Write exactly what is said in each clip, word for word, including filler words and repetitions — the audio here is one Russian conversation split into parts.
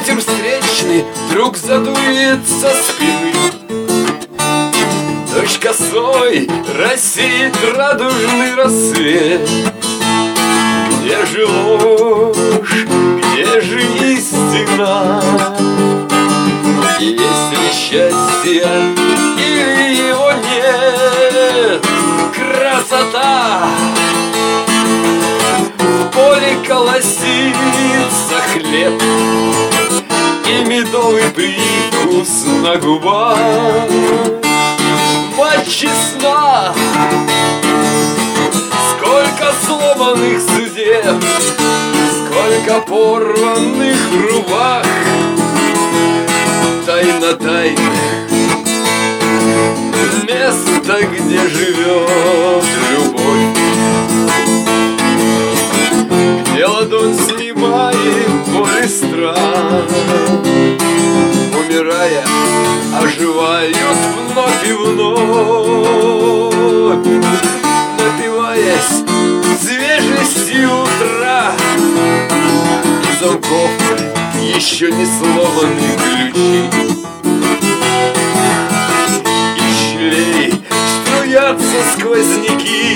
Ветер встречный вдруг задует со спины, дождь косой рассеет радужный рассвет. Где же ложь, где же истина? Есть ли счастье или его нет? Красота! В поле колосится хлеб и медовый привкус на губах. Мать честна, сколько сломанных судеб, сколько порванных рубах. Тайна тайн, место, где живет любовь, где ладонь снимает боль и страх. Умирая, оживают вновь и вновь, напиваясь свежестью утра. Из замков еще не сломаны ключи, из щелей струятся сквозняки.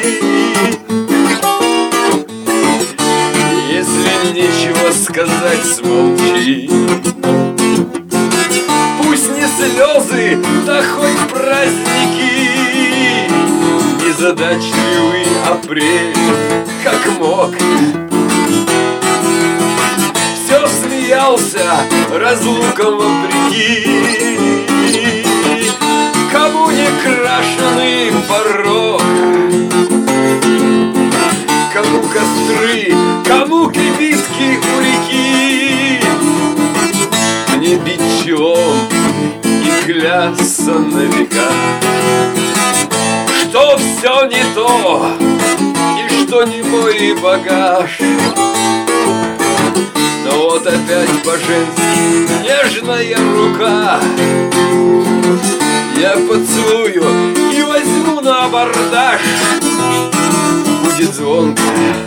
Если нечего сказать, смолчи. Пусть не слезы, да хоть праздники. Незадачливый апрель, как мог, все смеялся разлукам вопреки. Кому не крашеный порог, кому костры, кому кибитки у реки. Мне бичом и клясться на века, что все не то и что не мой багаж. Но вот опять по-женски нежная рука, я поцелую и возьму на абордаж. Будет звонко,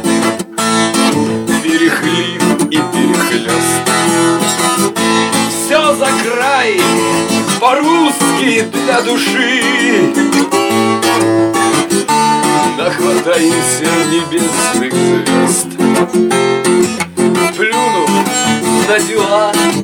перехлип и перехлёст. Все за край, по-русски для души. Нахватаемся небесных звезд, плюнув на дела